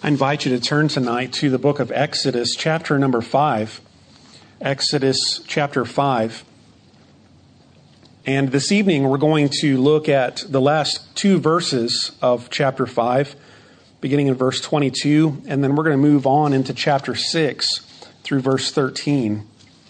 I invite you to turn tonight to the book of Exodus, chapter number 5. Exodus chapter 5. And this evening we're going to look at the last two verses of chapter 5, beginning in verse 22, and then we're going to move on into chapter 6 through verse 13.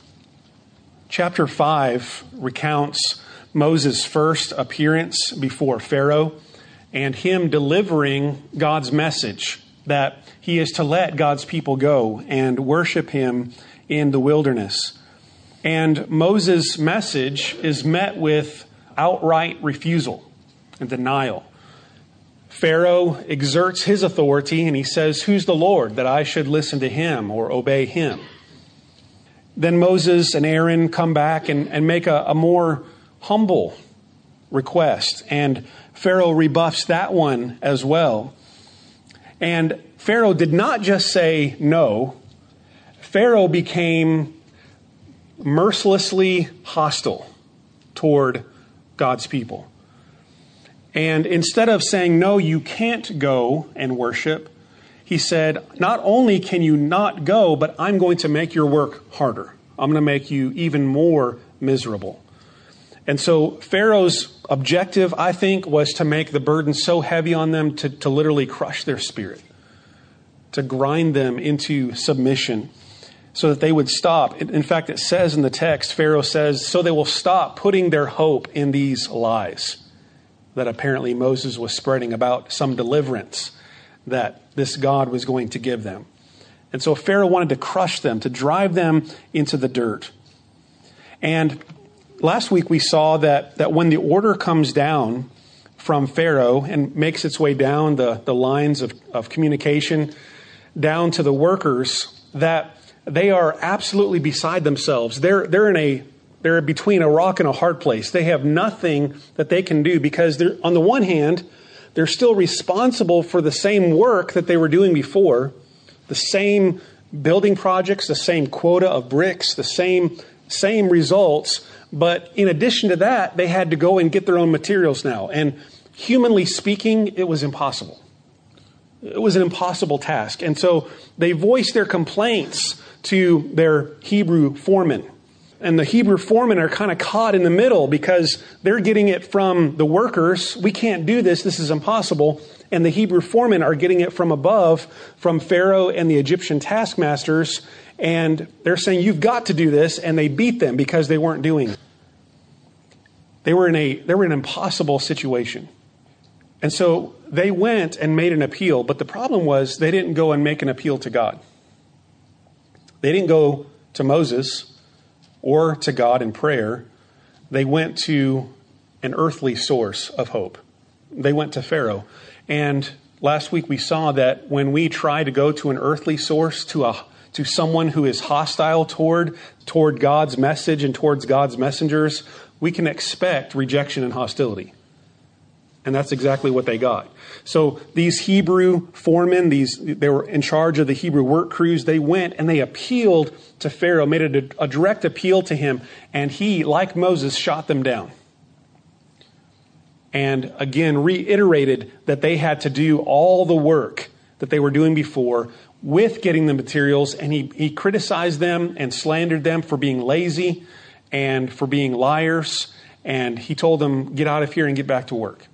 Chapter 5 recounts Moses' first appearance before Pharaoh and him delivering God's message that he is to let God's people go and worship him in the wilderness. And Moses' message is met with outright refusal and denial. Pharaoh exerts his authority and he says, "Who's the Lord that I should listen to him or obey him?" Then Moses and Aaron come back and make a more humble request. And Pharaoh rebuffs that one as well. And Pharaoh did not just say no. Pharaoh became mercilessly hostile toward God's people. And instead of saying, "No, you can't go and worship," he said, "Not only can you not go, but I'm going to make your work harder. I'm going to make you even more miserable." And so Pharaoh's objective, I think, was to make the burden so heavy on them to literally crush their spirit, to grind them into submission so that they would stop. In fact, it says in the text, Pharaoh says, so they will stop putting their hope in these lies that apparently Moses was spreading about some deliverance that this God was going to give them. And so Pharaoh wanted to crush them, to drive them into the dirt. And last week we saw that when the order comes down from Pharaoh and makes its way down the lines of communication down to the workers, that they are absolutely beside themselves. They're between a rock and a hard place. They have nothing that they can do because on the one hand, they're still responsible for the same work that they were doing before, the same building projects, the same quota of bricks, the same results. But in addition to that, they had to go and get their own materials now. And humanly speaking, it was impossible. It was an impossible task. And so they voiced their complaints to their Hebrew foreman. And the Hebrew foremen are kind of caught in the middle because they're getting it from the workers. We can't do this. This is impossible. And the Hebrew foremen are getting it from above, from Pharaoh and the Egyptian taskmasters. And they're saying, "You've got to do this." And they beat them because they weren't doing it. They were in an impossible situation. And so they went and made an appeal. But the problem was they didn't go and make an appeal to God. They didn't go to Moses or to God in prayer. They went to an earthly source of hope. They went to Pharaoh. And last week we saw that when we try to go to an earthly source, to someone who is hostile toward God's message and towards God's messengers, we can expect rejection and hostility. And that's exactly what they got. So these Hebrew foremen, they were in charge of the Hebrew work crews. They went and they appealed to Pharaoh, made a direct appeal to him. And he, like Moses, shot them down. And again, reiterated that they had to do all the work that they were doing before with getting the materials. And he criticized them and slandered them for being lazy and for being liars. And he told them, "Get out of here and get back to work."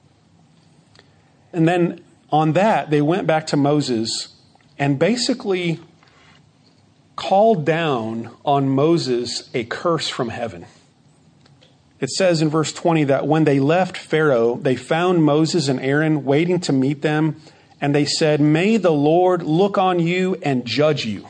And then on that, they went back to Moses and basically called down on Moses a curse from heaven. It says in verse 20 that when they left Pharaoh, they found Moses and Aaron waiting to meet them. And they said, "May the Lord look on you and judge you.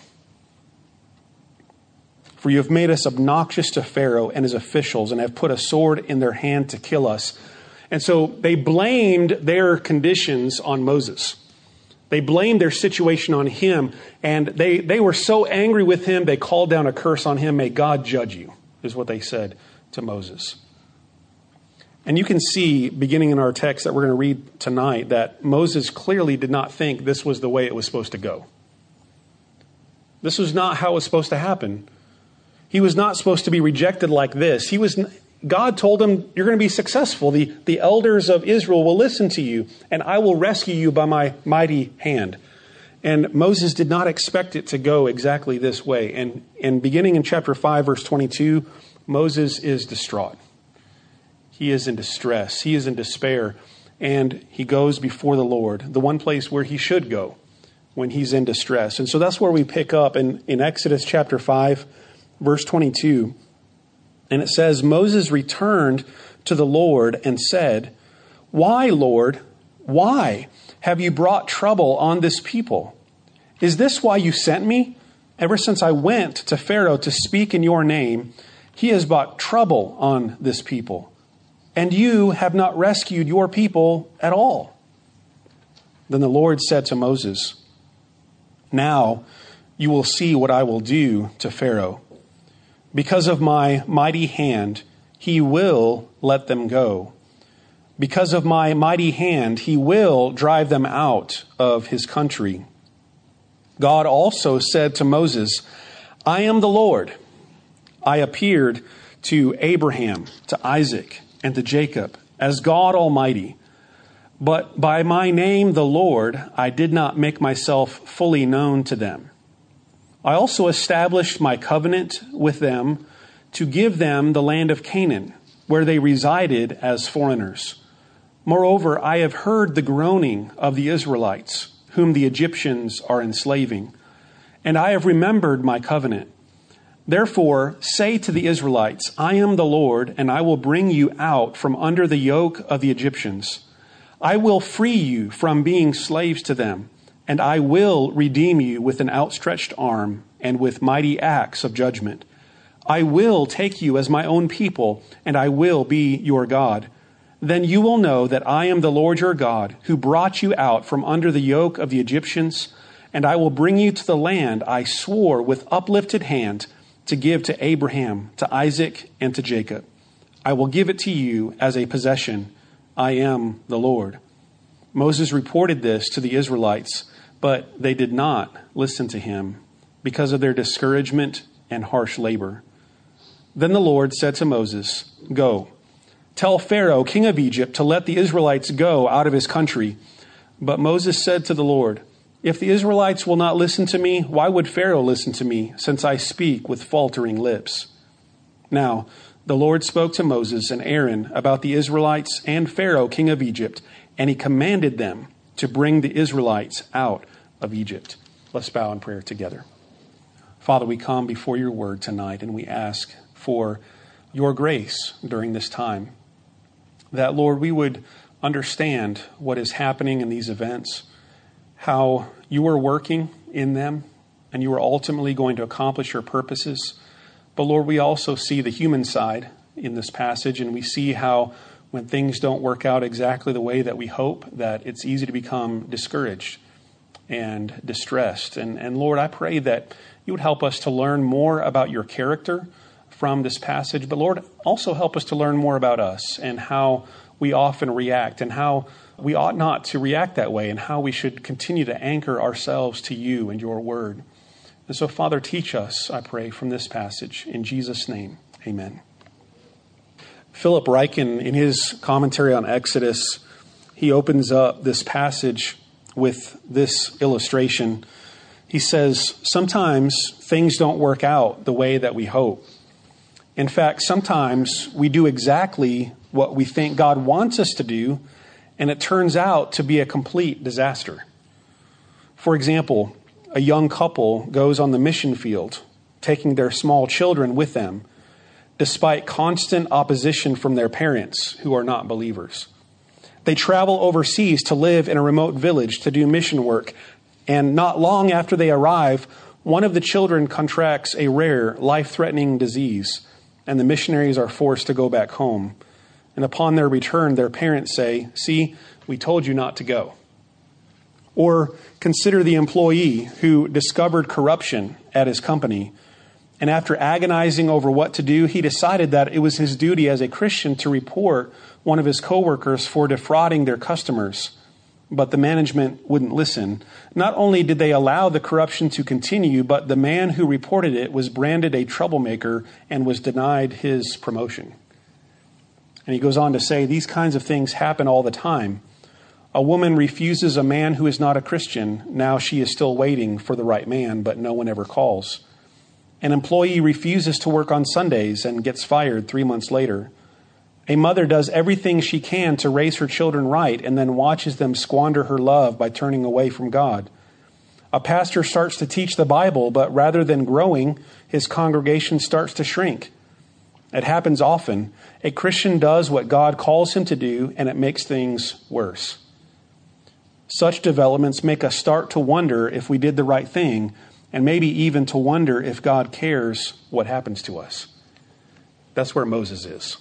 For you have made us obnoxious to Pharaoh and his officials and have put a sword in their hand to kill us." And so they blamed their conditions on Moses. They blamed their situation on him. And they were so angry with him, they called down a curse on him. "May God judge you," is what they said to Moses. And you can see, beginning in our text that we're going to read tonight, that Moses clearly did not think this was the way it was supposed to go. This was not how it was supposed to happen. He was not supposed to be rejected like this. God told him, "You're going to be successful. The elders of Israel will listen to you, and I will rescue you by my mighty hand." And Moses did not expect it to go exactly this way. And beginning in chapter 5, verse 22, Moses is distraught. He is in distress. He is in despair. And he goes before the Lord, the one place where he should go when he's in distress. And so that's where we pick up in Exodus chapter 5, verse 22. And it says, Moses returned to the Lord and said, "Why, Lord, why have you brought trouble on this people? Is this why you sent me? Ever since I went to Pharaoh to speak in your name, he has brought trouble on this people. And you have not rescued your people at all." Then the Lord said to Moses, "Now you will see what I will do to Pharaoh. Because of my mighty hand, he will let them go. Because of my mighty hand, he will drive them out of his country." God also said to Moses, "I am the Lord. I appeared to Abraham, to Isaac, and to Jacob as God Almighty. But by my name, the Lord, I did not make myself fully known to them. I also established my covenant with them to give them the land of Canaan, where they resided as foreigners. Moreover, I have heard the groaning of the Israelites, whom the Egyptians are enslaving, and I have remembered my covenant. Therefore, say to the Israelites, I am the Lord, and I will bring you out from under the yoke of the Egyptians. I will free you from being slaves to them, and I will redeem you with an outstretched arm and with mighty acts of judgment. I will take you as my own people, and I will be your God. Then you will know that I am the Lord your God, who brought you out from under the yoke of the Egyptians, and I will bring you to the land I swore with uplifted hand to give to Abraham, to Isaac, and to Jacob. I will give it to you as a possession. I am the Lord." Moses reported this to the Israelites, but they did not listen to him because of their discouragement and harsh labor. Then the Lord said to Moses, "Go, tell Pharaoh, king of Egypt, to let the Israelites go out of his country." But Moses said to the Lord, "If the Israelites will not listen to me, why would Pharaoh listen to me, since I speak with faltering lips?" Now, the Lord spoke to Moses and Aaron about the Israelites and Pharaoh, king of Egypt, and he commanded them to bring the Israelites out of Egypt. Let's bow in prayer together. Father, we come before your word tonight, and we ask for your grace during this time. That, Lord, we would understand what is happening in these events, how you are working in them, and you are ultimately going to accomplish your purposes. But Lord, we also see the human side in this passage, and we see how when things don't work out exactly the way that we hope, that it's easy to become discouraged and distressed. And Lord, I pray that you would help us to learn more about your character from this passage, but Lord, also help us to learn more about us and how we often react and how we ought not to react that way, and how we should continue to anchor ourselves to you and your word. And so, Father, teach us, I pray, from this passage. In Jesus' name, amen. Philip Ryken, in his commentary on Exodus, he opens up this passage with this illustration. He says, sometimes things don't work out the way that we hope. In fact, sometimes we do exactly what we think God wants us to do, and it turns out to be a complete disaster. For example, a young couple goes on the mission field, taking their small children with them, despite constant opposition from their parents who are not believers. They travel overseas to live in a remote village to do mission work, and not long after they arrive, one of the children contracts a rare, life-threatening disease, and the missionaries are forced to go back home. And upon their return, their parents say, "See, we told you not to go." Or consider the employee who discovered corruption at his company, and after agonizing over what to do, he decided that it was his duty as a Christian to report one of his coworkers for defrauding their customers. But the management wouldn't listen. Not only did they allow the corruption to continue, but the man who reported it was branded a troublemaker and was denied his promotion. And he goes on to say, these kinds of things happen all the time. A woman refuses a man who is not a Christian. Now she is still waiting for the right man, but no one ever calls. An employee refuses to work on Sundays and gets fired 3 months later. A mother does everything she can to raise her children right and then watches them squander her love by turning away from God. A pastor starts to teach the Bible, but rather than growing, his congregation starts to shrink. It happens often. A Christian does what God calls him to do, and it makes things worse. Such developments make us start to wonder if we did the right thing, and maybe even to wonder if God cares what happens to us. That's where Moses is.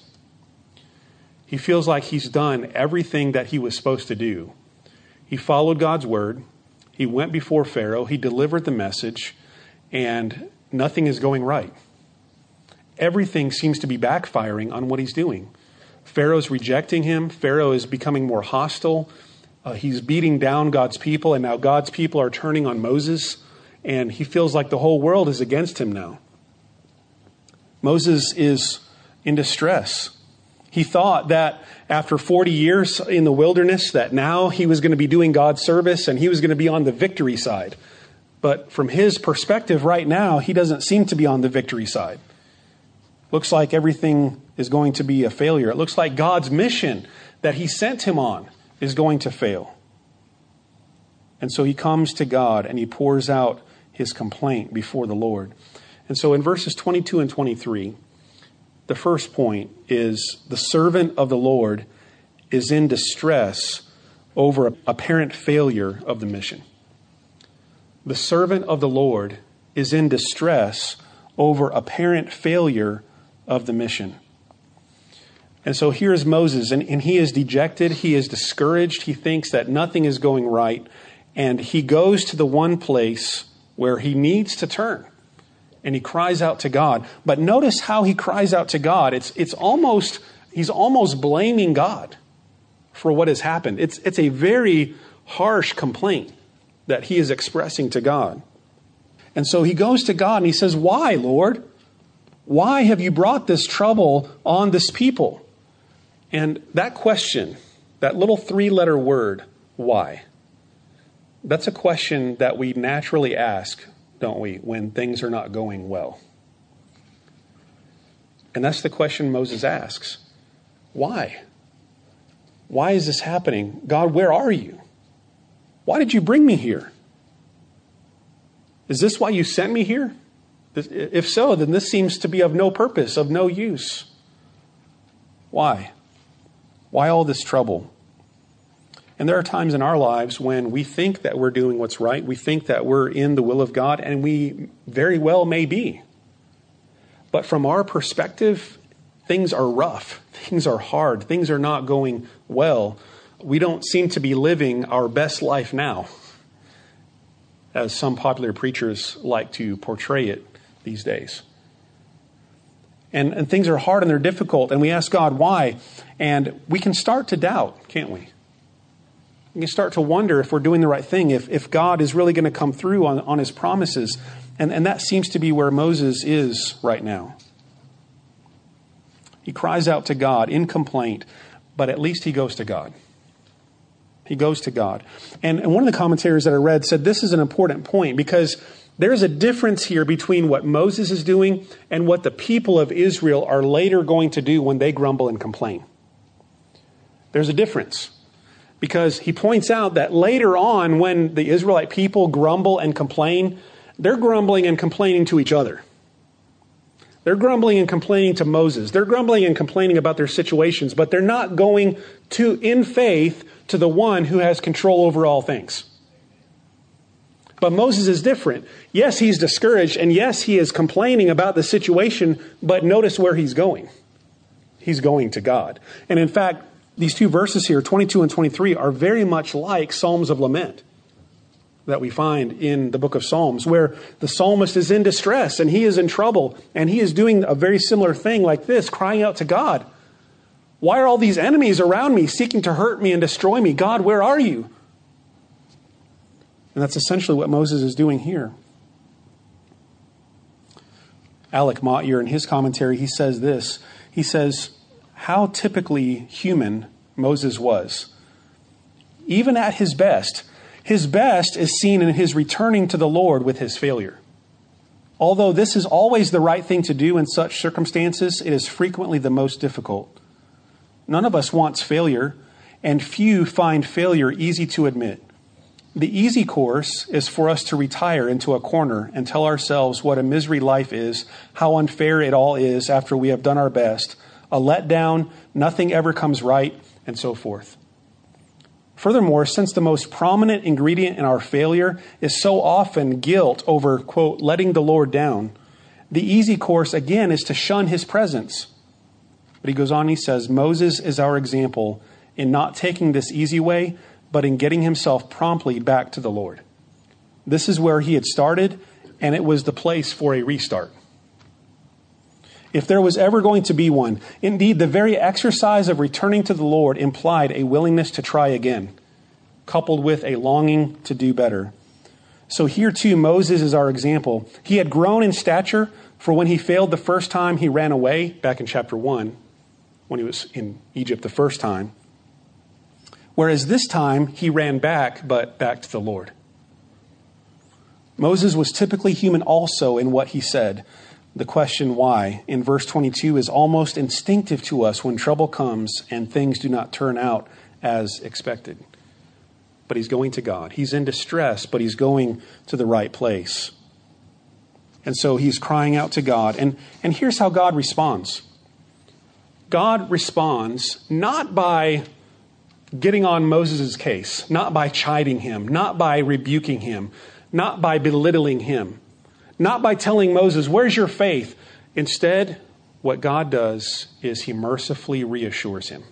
He feels like he's done everything that he was supposed to do. He followed God's word. He went before Pharaoh. He delivered the message, and nothing is going right. Everything seems to be backfiring on what he's doing. Pharaoh's rejecting him. Pharaoh is becoming more hostile. He's beating down God's people, and now God's people are turning on Moses, and he feels like the whole world is against him now. Moses is in distress. He thought that after 40 years in the wilderness, that now he was going to be doing God's service and he was going to be on the victory side. But from his perspective right now, he doesn't seem to be on the victory side. Looks like everything is going to be a failure. It looks like God's mission that he sent him on is going to fail. And so he comes to God and he pours out his complaint before the Lord. And so in verses 22 and 23, the first point is the servant of the Lord is in distress over apparent failure of the mission. The servant of the Lord is in distress over apparent failure of the mission. And so here's Moses, and he is dejected. He is discouraged. He thinks that nothing is going right. And he goes to the one place where he needs to turn. And he cries out to God. But notice how he cries out to God. He's almost blaming God for what has happened. It's a very harsh complaint that he is expressing to God. And so he goes to God and he says, "Why, Lord? Why have you brought this trouble on this people?" And that question, that little 3-letter word, why? That's a question that we naturally ask, don't we, when things are not going well. And that's the question Moses asks. Why? Why is this happening? God, where are you? Why did you bring me here? Is this why you sent me here? If so, then this seems to be of no purpose, of no use. Why? Why all this trouble? And there are times in our lives when we think that we're doing what's right. We think that we're in the will of God, and we very well may be. But from our perspective, things are rough. Things are hard. Things are not going well. We don't seem to be living our best life now, as some popular preachers like to portray it these days. And things are hard and they're difficult, and we ask God why. And we can start to doubt, can't we? We can start to wonder if we're doing the right thing, if God is really going to come through on his promises. And that seems to be where Moses is right now. He cries out to God in complaint, but at least he goes to God. He goes to God. And one of the commentators that I read said this is an important point because there's a difference here between what Moses is doing and what the people of Israel are later going to do when they grumble and complain. There's a difference. Because he points out that later on, when the Israelite people grumble and complain, they're grumbling and complaining to each other. They're grumbling and complaining to Moses. They're grumbling and complaining about their situations, but they're not going to, in faith, to the one who has control over all things. But Moses is different. Yes, he's discouraged, and yes, he is complaining about the situation, but notice where he's going. He's going to God. And in fact, these two verses here, 22 and 23, are very much like Psalms of Lament that we find in the book of Psalms, where the psalmist is in distress and he is in trouble, and he is doing a very similar thing like this, crying out to God. Why are all these enemies around me seeking to hurt me and destroy me? God, where are you? And that's essentially what Moses is doing here. Alec Motyer, in his commentary, he says this. He says, how typically human Moses was. even at his best is seen in his returning to the Lord with his failure. Although this is always the right thing to do in such circumstances, it is frequently the most difficult. None of us wants failure, and few find failure easy to admit. The easy course is for us to retire into a corner and tell ourselves what a misery life is, how unfair it all is after we have done our best, a letdown, nothing ever comes right, and so forth. Furthermore, since the most prominent ingredient in our failure is so often guilt over, quote, letting the Lord down, the easy course, again, is to shun his presence. But he goes on, he says, Moses is our example in not taking this easy way, but in getting himself promptly back to the Lord. This is where he had started, and it was the place for a restart. If there was ever going to be one, indeed, the very exercise of returning to the Lord implied a willingness to try again, coupled with a longing to do better. So here too, Moses is our example. He had grown in stature, for when he failed the first time, he ran away, back in chapter 1, when he was in Egypt the first time. Whereas this time, he ran back, but back to the Lord. Moses was typically human also in what he said. The question why, in verse 22, is almost instinctive to us when trouble comes and things do not turn out as expected. But he's going to God. He's in distress, but he's going to the right place. And so he's crying out to God. And here's how God responds. God responds not by getting on Moses' case, not by chiding him, not by rebuking him, not by belittling him, not by telling Moses, where's your faith? Instead, what God does is he mercifully reassures him.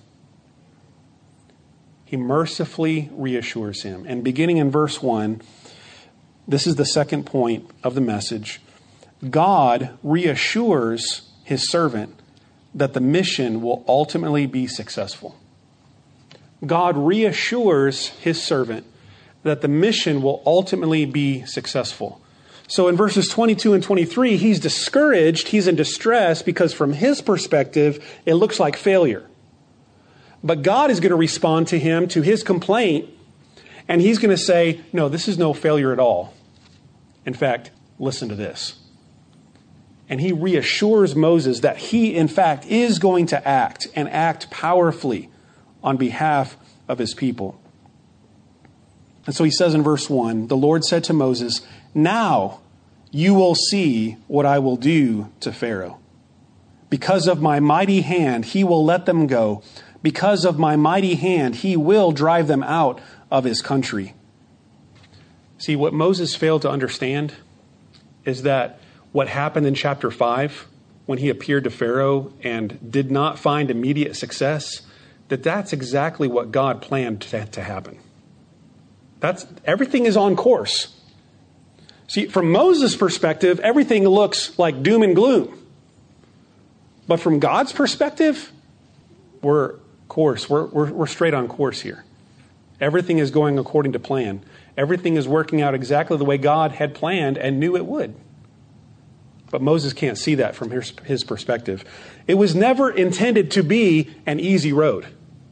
He mercifully reassures him. And beginning in verse 1, this is the second point of the message. God reassures his servant that the mission will ultimately be successful. God reassures his servant that the mission will ultimately be successful. So in verses 22 and 23, he's discouraged, he's in distress because from his perspective, it looks like failure. But God is going to respond to him, to his complaint, and he's going to say, no, this is no failure at all. In fact, listen to this. And he reassures Moses that he, in fact, is going to act and act powerfully on behalf of his people. And so he says in verse 1, the Lord said to Moses, now you will see what I will do to Pharaoh. Because of my mighty hand, he will let them go. Because of my mighty hand, he will drive them out of his country. See, what Moses failed to understand is that what happened in chapter 5, when he appeared to Pharaoh and did not find immediate success, that's exactly what God planned to happen. Everything is on course. See, from Moses' perspective, everything looks like doom and gloom. But from God's perspective, we're straight on course here. Everything is going according to plan. Everything is working out exactly the way God had planned and knew it would. But Moses can't see that from his perspective. It was never intended to be an easy road.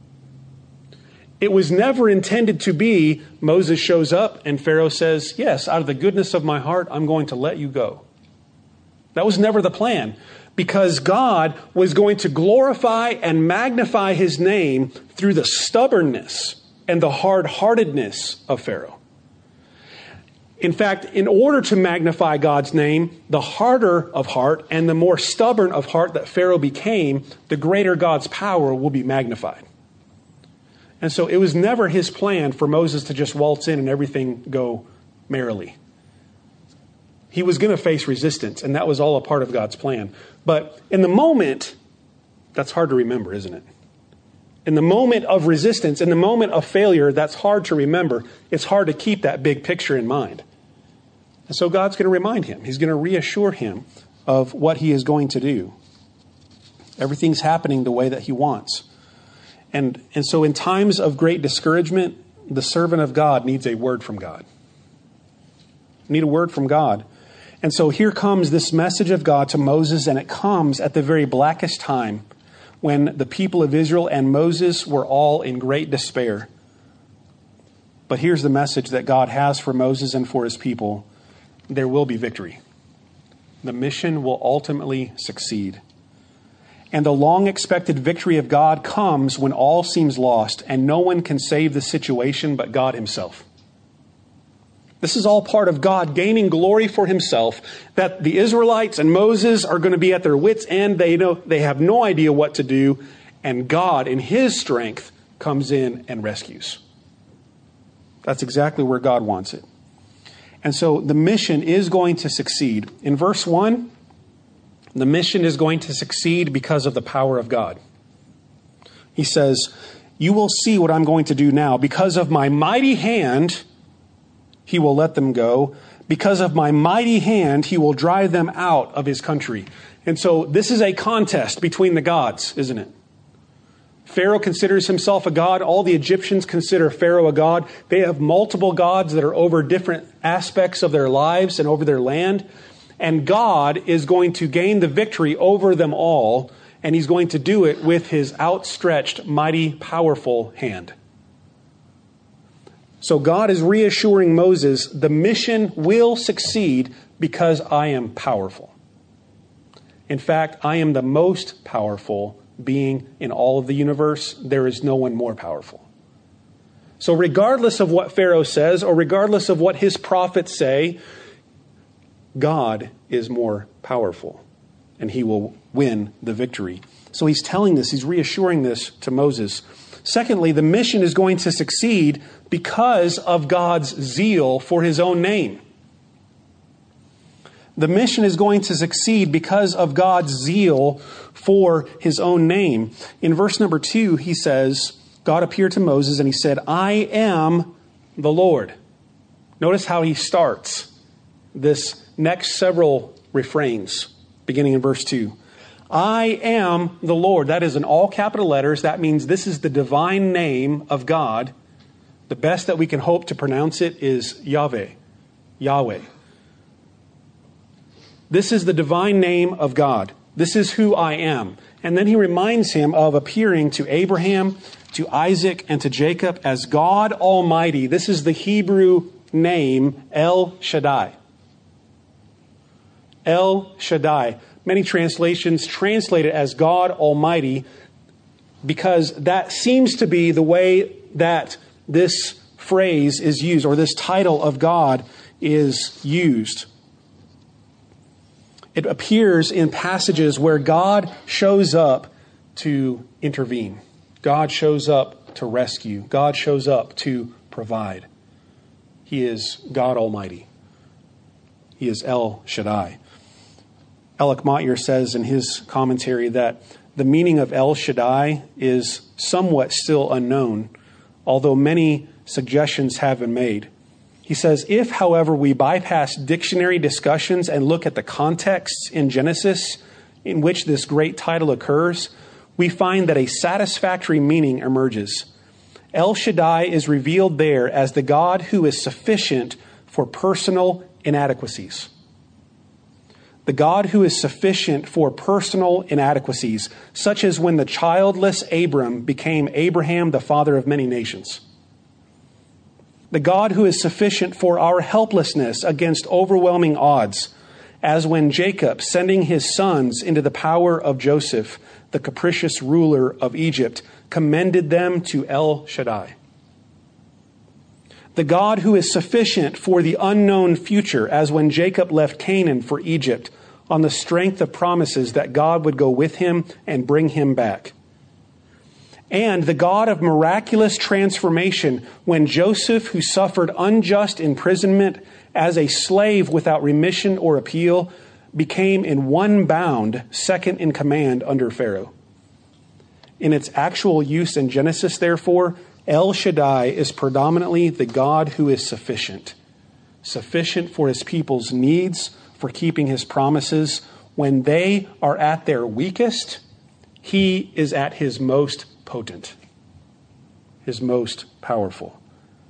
It was never intended to be Moses shows up and Pharaoh says, yes, out of the goodness of my heart, I'm going to let you go. That was never the plan, because God was going to glorify and magnify his name through the stubbornness and the hard-heartedness of Pharaoh. In fact, in order to magnify God's name, the harder of heart and the more stubborn of heart that Pharaoh became, the greater God's power will be magnified. And so it was never his plan for Moses to just waltz in and everything go merrily. He was going to face resistance, and that was all a part of God's plan. But in the moment, that's hard to remember, isn't it? In the moment of resistance, in the moment of failure, that's hard to remember. It's hard to keep that big picture in mind. And so God's going to remind him. He's going to reassure him of what he is going to do. Everything's happening the way that he wants. And so in times of great discouragement, the servant of God needs a word from God. Need a word from God. And so here comes this message of God to Moses, and it comes at the very blackest time when the people of Israel and Moses were all in great despair. But here's the message that God has for Moses and for his people. There will be victory. The mission will ultimately succeed. And the long-expected victory of God comes when all seems lost and no one can save the situation but God himself. This is all part of God gaining glory for himself, that the Israelites and Moses are going to be at their wits' end. They have no idea what to do, and God, in his strength, comes in and rescues. That's exactly where God wants it. And so the mission is going to succeed. In verse 1, the mission is going to succeed because of the power of God. He says, "You will see what I'm going to do now. Because of my mighty hand, he will let them go. Because of my mighty hand, he will drive them out of his country." And so this is a contest between the gods, isn't it? Pharaoh considers himself a god. All the Egyptians consider Pharaoh a god. They have multiple gods that are over different aspects of their lives and over their land. And God is going to gain the victory over them all. And he's going to do it with his outstretched, mighty, powerful hand. So God is reassuring Moses, the mission will succeed because I am powerful. In fact, I am the most powerful being in all of the universe. There is no one more powerful. So regardless of what Pharaoh says, or regardless of what his prophets say, God is more powerful, and he will win the victory. So he's telling this, he's reassuring this to Moses. Secondly, the mission is going to succeed because of God's zeal for his own name. The mission is going to succeed because of God's zeal for his own name. In verse number 2, he says, God appeared to Moses and he said, "I am the Lord." Notice how he starts this next several refrains, beginning in verse 2. "I am the Lord." That is in all capital letters. That means this is the divine name of God. The best that we can hope to pronounce it is Yahweh. Yahweh. This is the divine name of God. This is who I am. And then he reminds him of appearing to Abraham, to Isaac, and to Jacob as God Almighty. This is the Hebrew name El Shaddai. El Shaddai. Many translations translate it as God Almighty because that seems to be the way that this phrase is used, or this title of God is used. It appears in passages where God shows up to intervene. God shows up to rescue. God shows up to provide. He is God Almighty. He is El Shaddai. Alec Motyer says in his commentary that the meaning of El Shaddai is somewhat still unknown, although many suggestions have been made. He says, if, however, we bypass dictionary discussions and look at the contexts in Genesis in which this great title occurs, we find that a satisfactory meaning emerges. El Shaddai is revealed there as the God who is sufficient for personal inadequacies. The God who is sufficient for personal inadequacies, such as when the childless Abram became Abraham, the father of many nations. The God who is sufficient for our helplessness against overwhelming odds, as when Jacob, sending his sons into the power of Joseph, the capricious ruler of Egypt, commended them to El Shaddai. The God who is sufficient for the unknown future, as when Jacob left Canaan for Egypt, on the strength of promises that God would go with him and bring him back. And the God of miraculous transformation, when Joseph, who suffered unjust imprisonment as a slave without remission or appeal, became in one bound second in command under Pharaoh. In its actual use in Genesis, therefore, El Shaddai is predominantly the God who is sufficient. Sufficient for his people's needs, for keeping his promises. When they are at their weakest, he is at his most potent, his most powerful.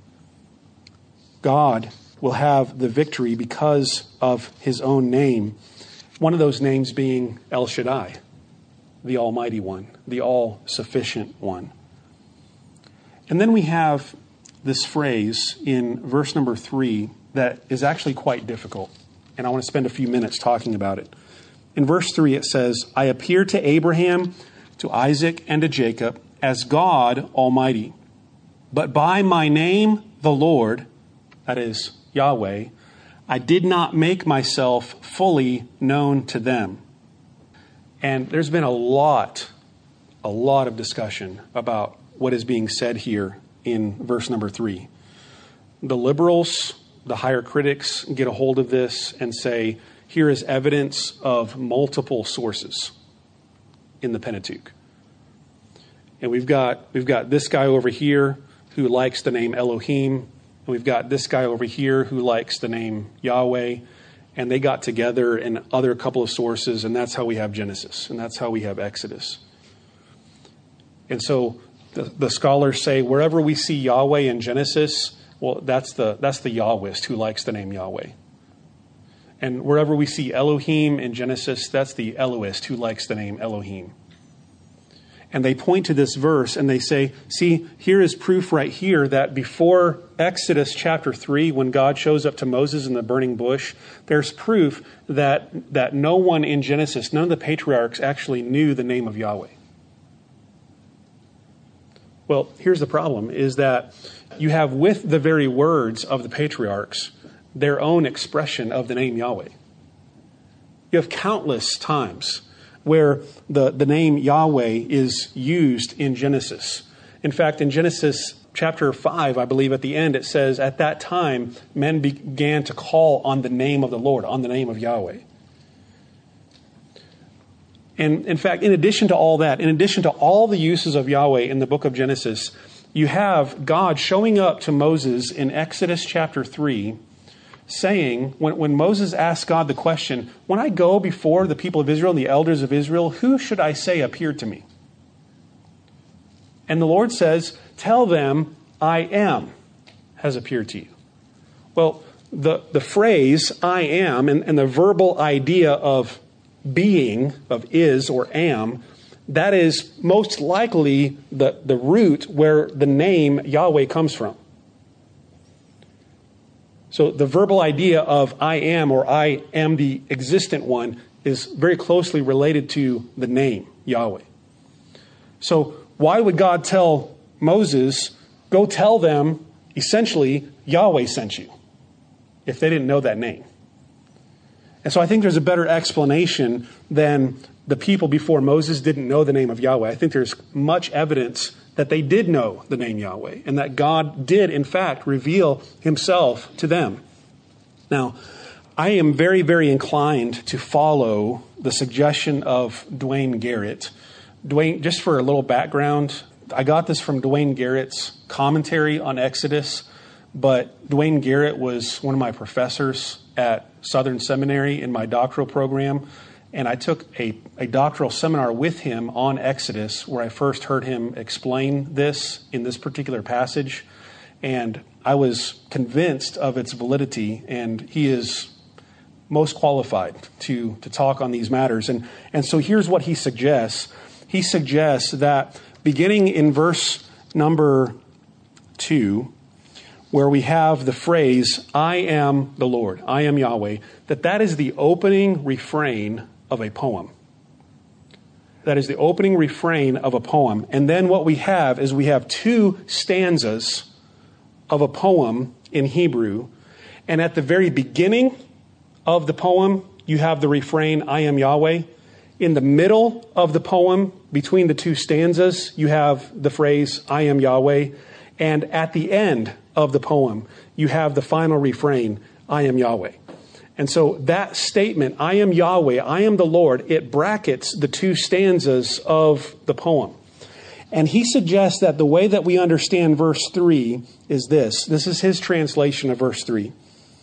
God will have the victory because of his own name. One of those names being El Shaddai, the Almighty One, the all-sufficient one. And then we have this phrase in verse number 3 that is actually quite difficult. And I want to spend a few minutes talking about it. In verse 3, it says, I appeared to Abraham, to Isaac, and to Jacob as God Almighty. But by my name, the Lord, that is Yahweh, I did not make myself fully known to them. And there's been a lot of discussion about what is being said here in verse number 3. The liberals, the higher critics, get a hold of this and say, here is evidence of multiple sources in the Pentateuch. And we've got this guy over here who likes the name Elohim, and we've got this guy over here who likes the name Yahweh, and they got together in other couple of sources, and that's how we have Genesis, and that's how we have Exodus. And so the scholars say wherever we see Yahweh in Genesis, well, that's the Yahwist who likes the name Yahweh. And wherever we see Elohim in Genesis, that's the Elohist who likes the name Elohim. And they point to this verse and they say, see, here is proof right here that before Exodus chapter 3, when God shows up to Moses in the burning bush, there's proof that no one in Genesis, none of the patriarchs actually knew the name of Yahweh. Well, here's the problem, is that you have with the very words of the patriarchs their own expression of the name Yahweh. You have countless times where the name Yahweh is used in Genesis. In fact, in Genesis chapter 5, I believe at the end, it says, at that time, men began to call on the name of the Lord, on the name of Yahweh. And in fact, in addition to all that, in addition to all the uses of Yahweh in the book of Genesis, you have God showing up to Moses in Exodus chapter 3, saying, when Moses asked God the question, when I go before the people of Israel and the elders of Israel, who should I say appeared to me? And the Lord says, tell them, I am, has appeared to you. Well, the phrase, I am, and the verbal idea of being, of is or am, that is most likely the root where the name Yahweh comes from. So the verbal idea of I am or I am the existent one is very closely related to the name Yahweh. So why would God tell Moses, go tell them, essentially, Yahweh sent you, if they didn't know that name? And so I think there's a better explanation than the people before Moses didn't know the name of Yahweh. I think there's much evidence that they did know the name Yahweh and that God did, in fact, reveal himself to them. Now, I am very, very inclined to follow the suggestion of Dwayne Garrett. Dwayne, just for a little background, I got this from Dwayne Garrett's commentary on Exodus, but Dwayne Garrett was one of my professors at Southern Seminary in my doctoral program, and I took a doctoral seminar with him on Exodus where I first heard him explain this in this particular passage, and I was convinced of its validity, and he is most qualified to talk on these matters. And so here's what he suggests. He suggests that beginning in verse number 2, where we have the phrase, I am the Lord, I am Yahweh, that is the opening refrain of a poem. That is the opening refrain of a poem. And then what we have is we have 2 stanzas of a poem in Hebrew. And at the very beginning of the poem, you have the refrain, I am Yahweh. In the middle of the poem, between the 2 stanzas, you have the phrase, I am Yahweh. And at the end of the poem, you have the final refrain, I am Yahweh. And so that statement, I am Yahweh, I am the Lord, it brackets the 2 stanzas of the poem. And he suggests that the way that we understand verse 3 is this. This is his translation of verse 3.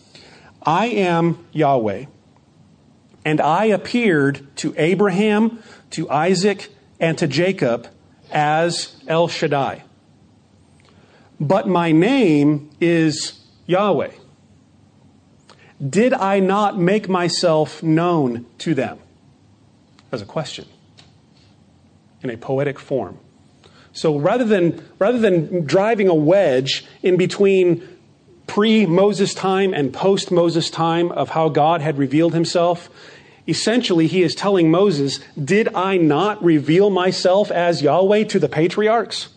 I am Yahweh, and I appeared to Abraham, to Isaac, and to Jacob as El Shaddai. But my name is Yahweh. Did I not make myself known to them? As a question, in a poetic form. So rather than driving a wedge in between pre-Moses time and post-Moses time of how God had revealed himself, essentially he is telling Moses, did I not reveal myself as Yahweh to the patriarchs?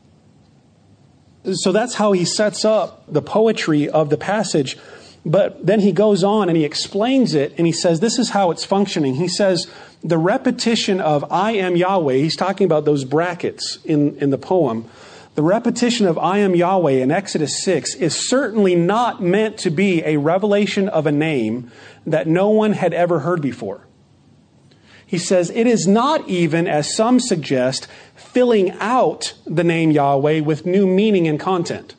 So that's how he sets up the poetry of the passage. But then he goes on and he explains it, and he says this is how it's functioning. He says the repetition of I am Yahweh, he's talking about those brackets in the poem. The repetition of I am Yahweh in Exodus 6 is certainly not meant to be a revelation of a name that no one had ever heard before. He says it is not even, as some suggest, filling out the name Yahweh with new meaning and content.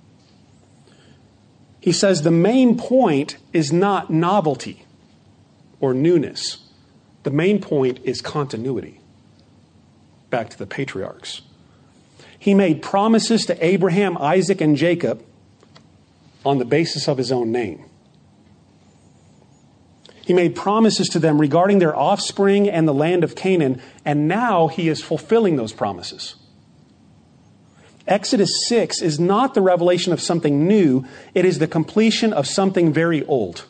He says the main point is not novelty or newness. The main point is continuity. Back to the patriarchs. He made promises to Abraham, Isaac, and Jacob on the basis of his own name. He made promises to them regarding their offspring and the land of Canaan, and now he is fulfilling those promises. Exodus 6 is not the revelation of something new, it is the completion of something very old.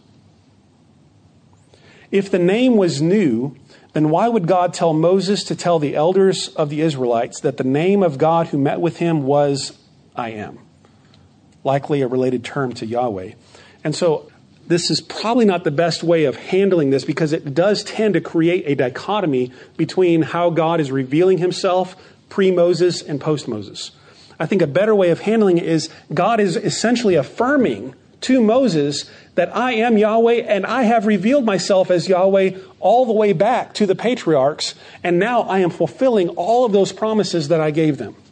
If the name was new, then why would God tell Moses to tell the elders of the Israelites that the name of God who met with him was I am? Likely a related term to Yahweh. And so this is probably not the best way of handling this, because it does tend to create a dichotomy between how God is revealing himself pre-Moses and post-Moses. I think a better way of handling it is God is essentially affirming to Moses that I am Yahweh and I have revealed myself as Yahweh all the way back to the patriarchs, and now I am fulfilling all of those promises that I gave them.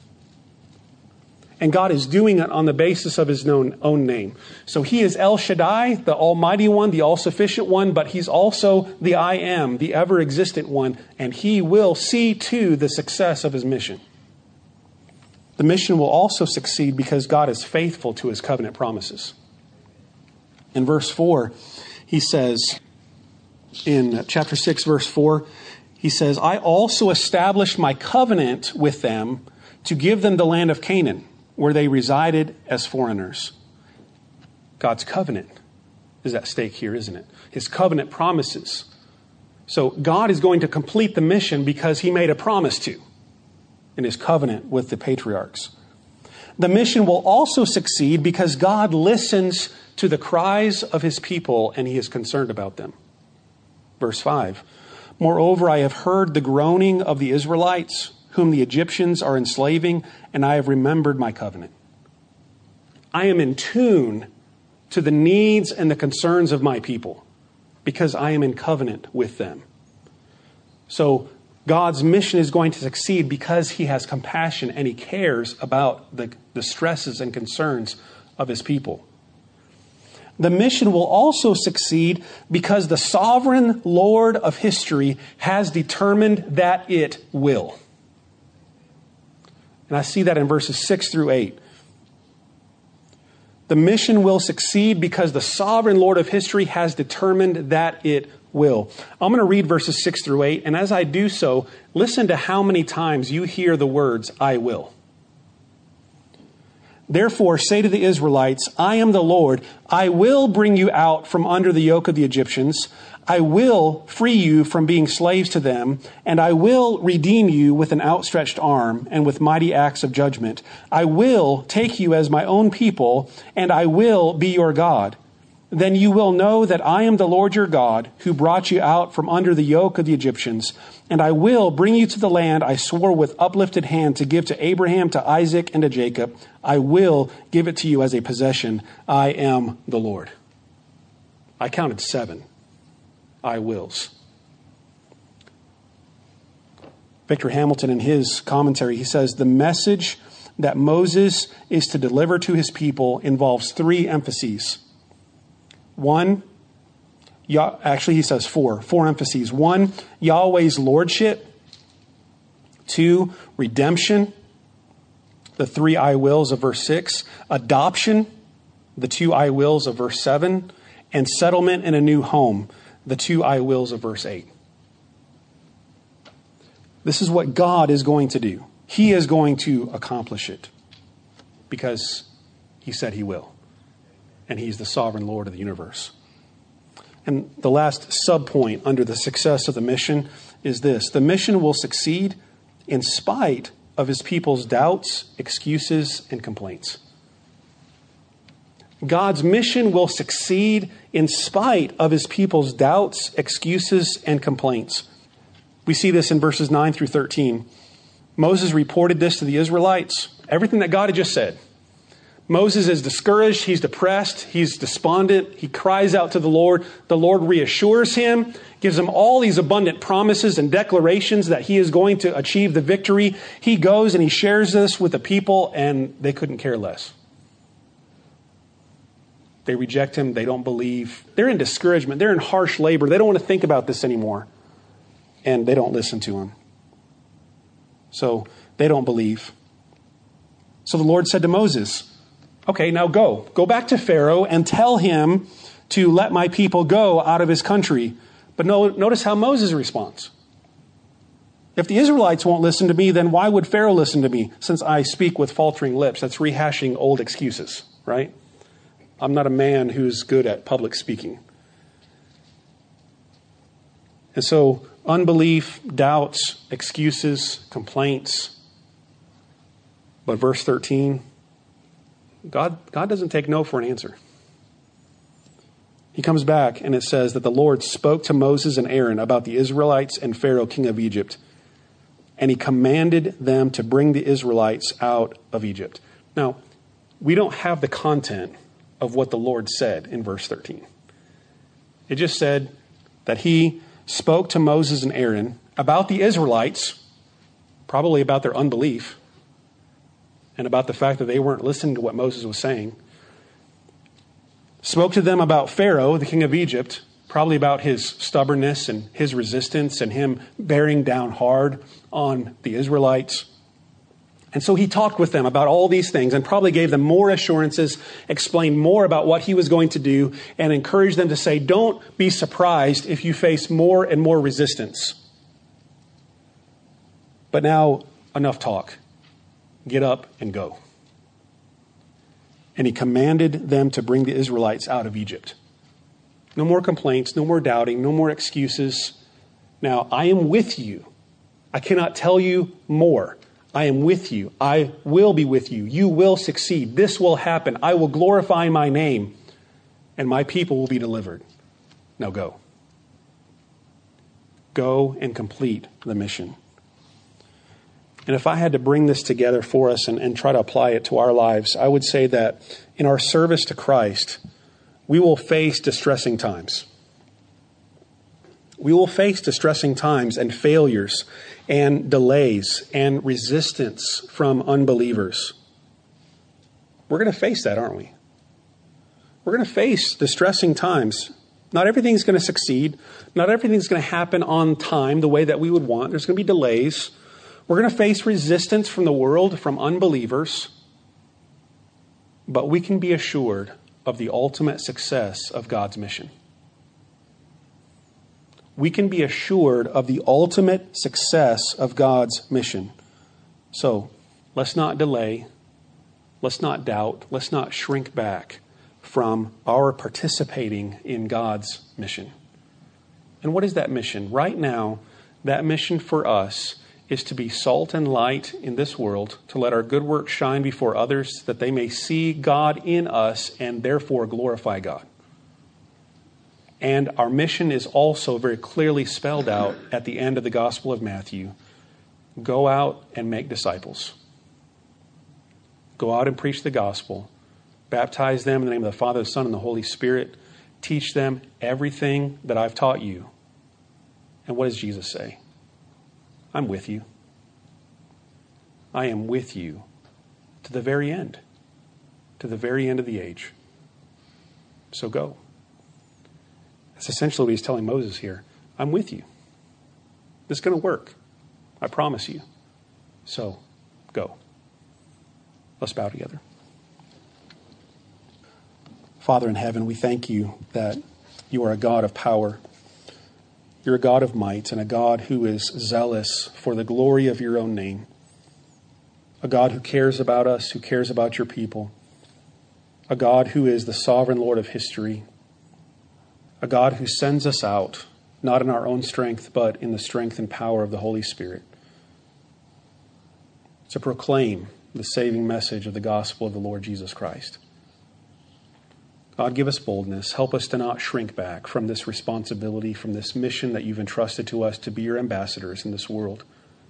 And God is doing it on the basis of his own name. So he is El Shaddai, the Almighty One, the all-sufficient one, but he's also the I Am, the ever-existent one, and he will see to the success of his mission. The mission will also succeed because God is faithful to his covenant promises. In verse 4, he says, in chapter 6, verse 4, he says, I also established my covenant with them to give them the land of Canaan, where they resided as foreigners. God's covenant is at stake here, isn't it? His covenant promises. So God is going to complete the mission because he made a promise to in his covenant with the patriarchs. The mission will also succeed because God listens to the cries of his people and he is concerned about them. Verse 5, moreover, I have heard the groaning of the Israelites, whom the Egyptians are enslaving, and I have remembered my covenant. I am in tune to the needs and the concerns of my people because I am in covenant with them. So God's mission is going to succeed because he has compassion and he cares about the stresses and concerns of his people. The mission will also succeed because the sovereign Lord of history has determined that it will. And I see that in verses 6 through 8. The mission will succeed because the sovereign Lord of history has determined that it will. I'm going to read verses 6 through 8, and as I do so, listen to how many times you hear the words, I will. Therefore, say to the Israelites, I am the Lord. I will bring you out from under the yoke of the Egyptians. I will free you from being slaves to them, and I will redeem you with an outstretched arm and with mighty acts of judgment. I will take you as my own people, and I will be your God. Then you will know that I am the Lord your God, who brought you out from under the yoke of the Egyptians. And I will bring you to the land I swore with uplifted hand to give to Abraham, to Isaac, and to Jacob. I will give it to you as a possession. I am the Lord. I counted 7 I wills. Victor Hamilton, in his commentary, he says, the message that Moses is to deliver to his people involves 3 emphases. 1, actually he says 4 emphases. 1, Yahweh's lordship. 2, redemption. The 3 I wills of verse 6. Adoption. The 2 I wills of verse 7. And settlement in a new home. The 2 I wills of verse 8. This is what God is going to do. he is going to accomplish it because he said he will. And he's the sovereign Lord of the universe. And the last subpoint under the success of the mission is this: the mission will succeed in spite of his people's doubts, excuses, and complaints. God's mission will succeed in spite of his people's doubts, excuses, and complaints. We see this in verses 9 through 13. Moses reported this to the Israelites, everything that God had just said. Moses is discouraged, he's depressed, he's despondent, he cries out to the Lord. The Lord reassures him, gives him all these abundant promises and declarations that he is going to achieve the victory. He goes and he shares this with the people, and they couldn't care less. They reject him, they don't believe. They're in discouragement, they're in harsh labor. They don't want to think about this anymore. And they don't listen to him. So they don't believe. So the Lord said to Moses, okay, now go. Go back to Pharaoh and tell him to let my people go out of his country. But notice how Moses responds. If the Israelites won't listen to me, then why would Pharaoh listen to me since I speak with faltering lips? That's rehashing old excuses, right? I'm not a man who's good at public speaking. And so unbelief, doubts, excuses, complaints. But verse 13, God doesn't take no for an answer. He comes back and it says that the Lord spoke to Moses and Aaron about the Israelites and Pharaoh, king of Egypt. And he commanded them to bring the Israelites out of Egypt. Now, we don't have the content of what the Lord said in verse 13. It just said that he spoke to Moses and Aaron about the Israelites, probably about their unbelief, and about the fact that they weren't listening to what Moses was saying. Spoke to them about Pharaoh, the king of Egypt, probably about his stubbornness and his resistance and him bearing down hard on the Israelites. And so he talked with them about all these things and probably gave them more assurances, explained more about what he was going to do, and encouraged them to say, don't be surprised if you face more and more resistance. But now, enough talk. Get up and go. And he commanded them to bring the Israelites out of Egypt. No more complaints, no more doubting, no more excuses. Now, I am with you. I cannot tell you more. I am with you. I will be with you. You will succeed. This will happen. I will glorify my name, and my people will be delivered. Now go. Go and complete the mission. And if I had to bring this together for us and try to apply it to our lives, I would say that in our service to Christ, we will face distressing times. We will face distressing times and failures and delays and resistance from unbelievers. We're going to face that, aren't we? We're going to face distressing times. Not everything's going to succeed. Not everything's going to happen on time the way that we would want. There's going to be delays. We're going to face resistance from the world, from unbelievers. But we can be assured of the ultimate success of God's mission. We can be assured of the ultimate success of God's mission. So, let's not delay. Let's not doubt. Let's not shrink back from our participating in God's mission. And what is that mission? Right now, that mission for us is to be salt and light in this world, to let our good work shine before others, that they may see God in us and therefore glorify God. And our mission is also very clearly spelled out at the end of the Gospel of Matthew. Go out and make disciples. Go out and preach the gospel. Baptize them in the name of the Father, the Son, and the Holy Spirit. Teach them everything that I've taught you. And what does Jesus say? I'm with you. I am with you to the very end. To the very end of the age. So go. That's essentially what he's telling Moses here. I'm with you. This is going to work. I promise you. So, go. Let's bow together. Father in heaven, we thank you that you are a God of power. You're a God of might and a God who is zealous for the glory of your own name. a God who cares about us, who cares about your people, a God who is the sovereign Lord of history, a God who sends us out, not in our own strength, but in the strength and power of the Holy Spirit, to proclaim the saving message of the gospel of the Lord Jesus Christ. God, give us boldness. Help us to not shrink back from this responsibility, from this mission that you've entrusted to us to be your ambassadors in this world.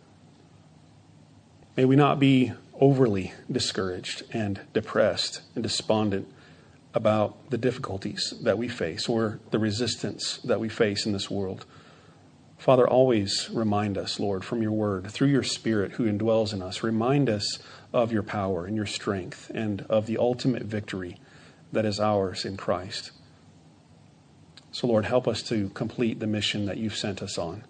May we not be overly discouraged and depressed and despondent about the difficulties that we face or the resistance that we face in this world. Father, always remind us, Lord, from your word, through your Spirit who indwells in us, remind us of your power and your strength and of the ultimate victory that is ours in Christ. So, Lord, help us to complete the mission that you've sent us on,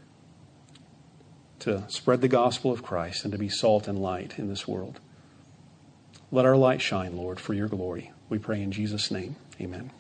to spread the gospel of Christ and to be salt and light in this world. Let our light shine, Lord, for your glory. We pray in Jesus' name. Amen.